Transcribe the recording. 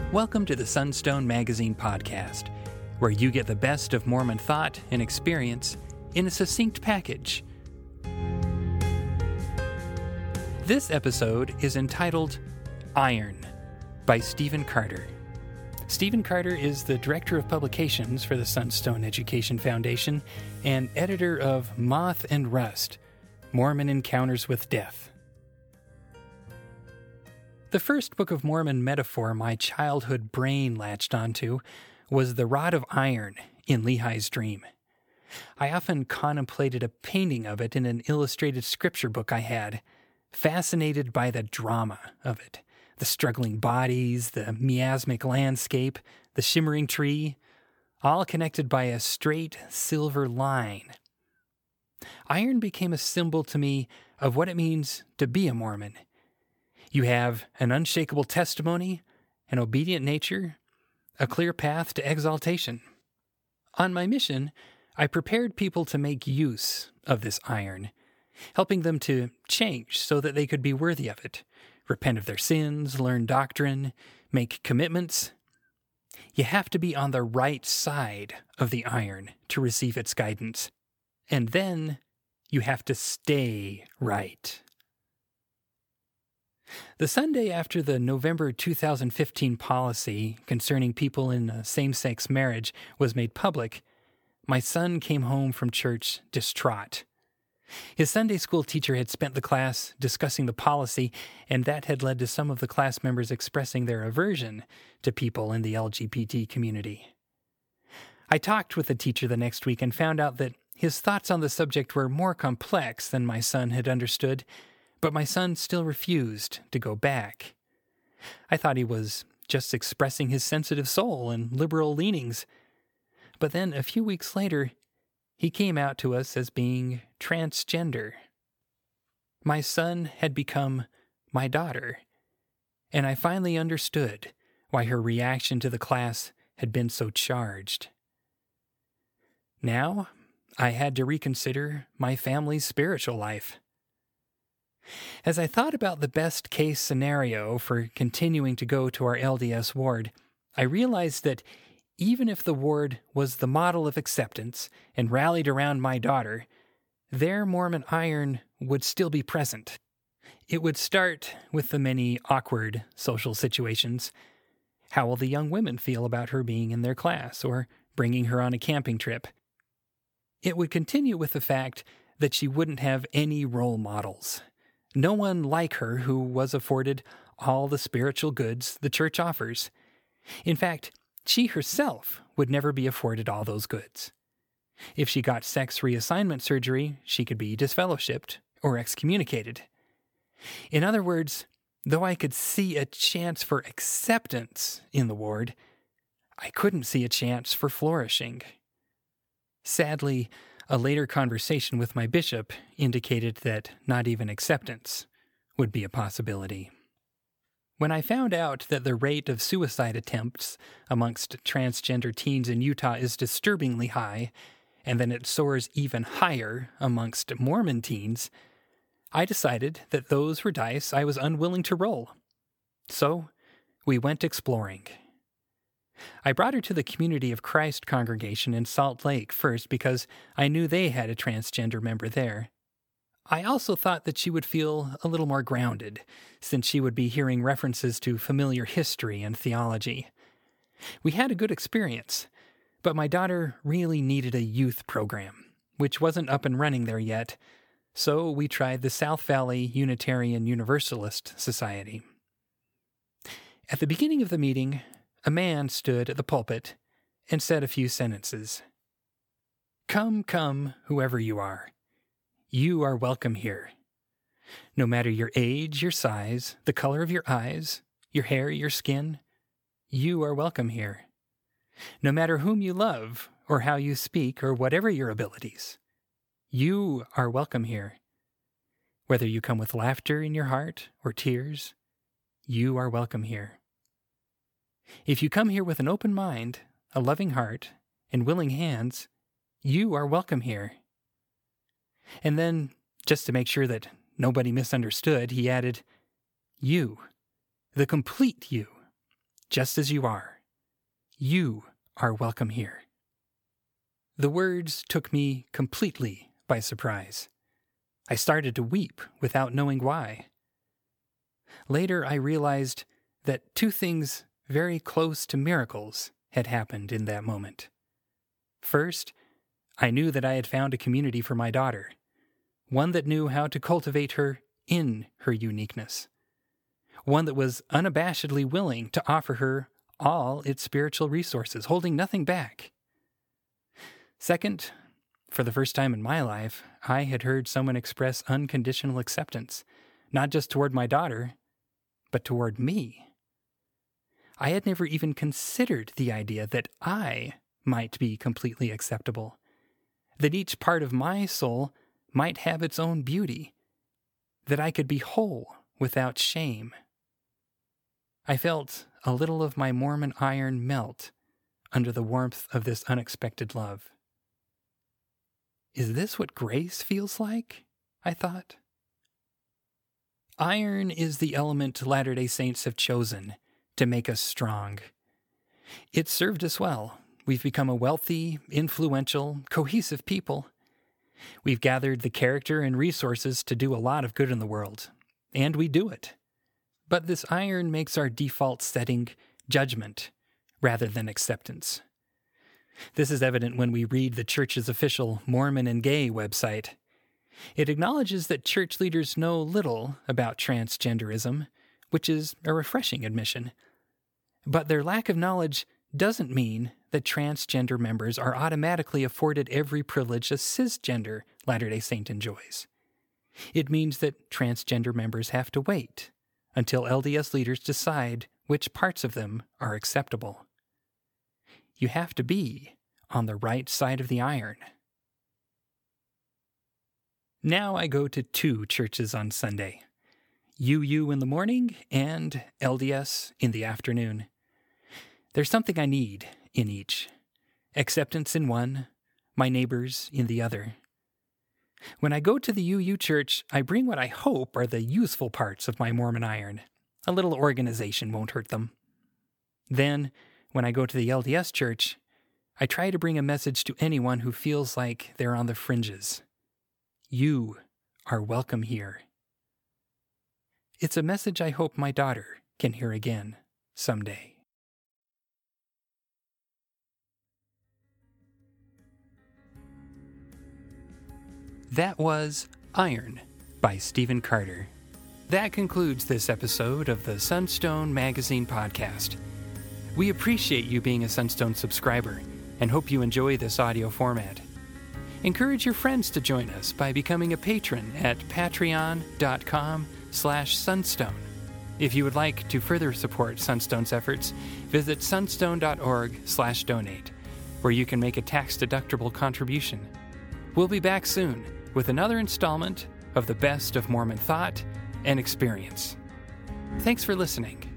Welcome to the Sunstone Magazine podcast, where you get the best of Mormon thought and experience in a succinct package. This episode is entitled Iron by Stephen Carter. Stephen Carter is the Director of Publications for the Sunstone Education Foundation and editor of Moth and Rust, Mormon Encounters with Death. The first Book of Mormon metaphor my childhood brain latched onto was the rod of iron in Lehi's dream. I often contemplated a painting of it in an illustrated scripture book I had, fascinated by the drama of it, the struggling bodies, the miasmic landscape, the shimmering tree, all connected by a straight silver line. Iron became a symbol to me of what it means to be a Mormon. You have an unshakable testimony, an obedient nature, a clear path to exaltation. On my mission, I prepared people to make use of this iron, helping them to change so that they could be worthy of it, repent of their sins, learn doctrine, make commitments. You have to be on the right side of the iron to receive its guidance, and then you have to stay right. The Sunday after the November 2015 policy concerning people in same-sex marriage was made public, my son came home from church distraught. His Sunday school teacher had spent the class discussing the policy, and that had led to some of the class members expressing their aversion to people in the LGBT community. I talked with the teacher the next week and found out that his thoughts on the subject were more complex than my son had understood, but my son still refused to go back. I thought he was just expressing his sensitive soul and liberal leanings. But then, a few weeks later, he came out to us as being transgender. My son had become my daughter, and I finally understood why her reaction to the class had been so charged. Now, I had to reconsider my family's spiritual life. As I thought about the best-case scenario for continuing to go to our LDS ward, I realized that even if the ward was the model of acceptance and rallied around my daughter, their Mormon iron would still be present. It would start with the many awkward social situations. How will the young women feel about her being in their class or bringing her on a camping trip? It would continue with the fact that she wouldn't have any role models. No one like her who was afforded all the spiritual goods the church offers. In fact, she herself would never be afforded all those goods. If she got sex reassignment surgery, she could be disfellowshipped or excommunicated. In other words, though I could see a chance for acceptance in the ward, I couldn't see a chance for flourishing. Sadly, a later conversation with my bishop indicated that not even acceptance would be a possibility. When I found out that the rate of suicide attempts amongst transgender teens in Utah is disturbingly high, and then it soars even higher amongst Mormon teens, I decided that those were dice I was unwilling to roll. So, we went exploring. I brought her to the Community of Christ congregation in Salt Lake first because I knew they had a transgender member there. I also thought that she would feel a little more grounded, since she would be hearing references to familiar history and theology. We had a good experience, but my daughter really needed a youth program, which wasn't up and running there yet, so we tried the South Valley Unitarian Universalist Society. At the beginning of the meeting, a man stood at the pulpit and said a few sentences. "Come, come, whoever you are. You are welcome here. No matter your age, your size, the color of your eyes, your hair, your skin, you are welcome here. No matter whom you love, or how you speak, or whatever your abilities, you are welcome here. Whether you come with laughter in your heart or tears, you are welcome here. If you come here with an open mind, a loving heart, and willing hands, you are welcome here." And then, just to make sure that nobody misunderstood, he added, "You, the complete you, just as you are. You are welcome here." The words took me completely by surprise. I started to weep without knowing why. Later, I realized that two things very close to miracles had happened in that moment. First, I knew that I had found a community for my daughter, one that knew how to cultivate her in her uniqueness, one that was unabashedly willing to offer her all its spiritual resources, holding nothing back. Second, for the first time in my life, I had heard someone express unconditional acceptance, not just toward my daughter, but toward me. I had never even considered the idea that I might be completely acceptable, that each part of my soul might have its own beauty, that I could be whole without shame. I felt a little of my Mormon iron melt under the warmth of this unexpected love. Is this what grace feels like? I thought. Iron is the element Latter-day Saints have chosen to make us strong. It's served us well. We've become a wealthy, influential, cohesive people. We've gathered the character and resources to do a lot of good in the world, and we do it. But this iron makes our default setting judgment rather than acceptance. This is evident when we read the church's official Mormon and Gay website. It acknowledges that church leaders know little about transgenderism, which is a refreshing admission. But their lack of knowledge doesn't mean that transgender members are automatically afforded every privilege a cisgender Latter-day Saint enjoys. It means that transgender members have to wait until LDS leaders decide which parts of them are acceptable. You have to be on the right side of the iron. Now I go to 2 churches on Sunday, UU in the morning and LDS in the afternoon. There's something I need in each. Acceptance in one, my neighbors in the other. When I go to the UU church, I bring what I hope are the useful parts of my Mormon iron. A little organization won't hurt them. Then, when I go to the LDS church, I try to bring a message to anyone who feels like they're on the fringes. You are welcome here. It's a message I hope my daughter can hear again someday. That was Iron by Stephen Carter. That concludes this episode of the Sunstone Magazine podcast. We appreciate you being a Sunstone subscriber and hope you enjoy this audio format. Encourage your friends to join us by becoming a patron at patreon.com/sunstone. If you would like to further support Sunstone's efforts, visit sunstone.org/donate, where you can make a tax-deductible contribution. We'll be back soon with another installment of the best of Mormon thought and experience. Thanks for listening.